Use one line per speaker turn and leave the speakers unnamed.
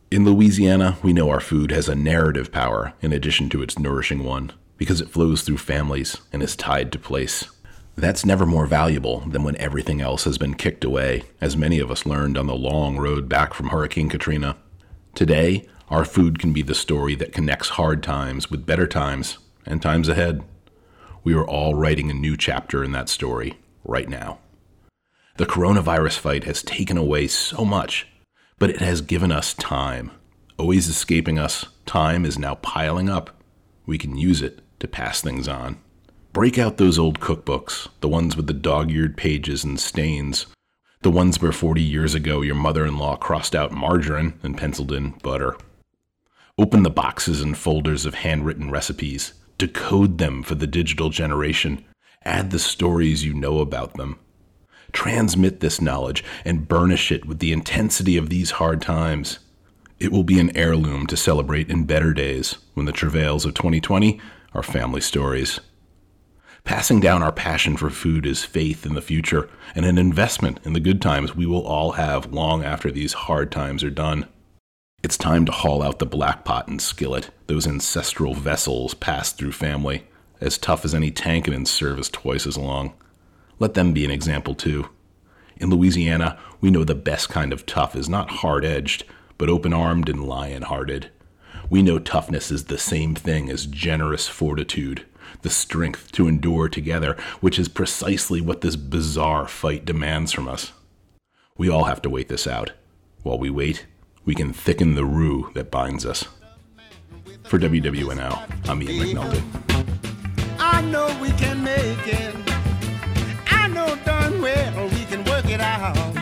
In Louisiana, we know our food has a narrative power in addition to its nourishing one, because it flows through families and is tied to place. That's never more valuable than when everything else has been kicked away, as many of us learned on the long road back from Hurricane Katrina. Today, our food can be the story that connects hard times with better times and times ahead. We are all writing a new chapter in that story right now. The coronavirus fight has taken away so much, but it has given us time. Always escaping us, time is now piling up. We can use it to pass things on. Break out those old cookbooks, the ones with the dog-eared pages and stains, the ones where 40 years ago your mother-in-law crossed out margarine and penciled in butter. Open the boxes and folders of handwritten recipes, decode them for the digital generation, add the stories you know about them. Transmit this knowledge and burnish it with the intensity of these hard times. It will be an heirloom to celebrate in better days when the travails of 2020 are family stories. Passing down our passion for food is faith in the future and an investment in the good times we will all have long after these hard times are done. It's time to haul out the black pot and skillet, those ancestral vessels passed through family, as tough as any tank and in service twice as long. Let them be an example too. In Louisiana, we know the best kind of tough is not hard-edged, but open-armed and lion-hearted. We know toughness is the same thing as generous fortitude, the strength to endure together, which is precisely what this bizarre fight demands from us. We all have to wait this out. While we wait, we can thicken the roux that binds us. For WWNL, I'm Ian McNulty.
I know we can make it. I know darn well we can work it out.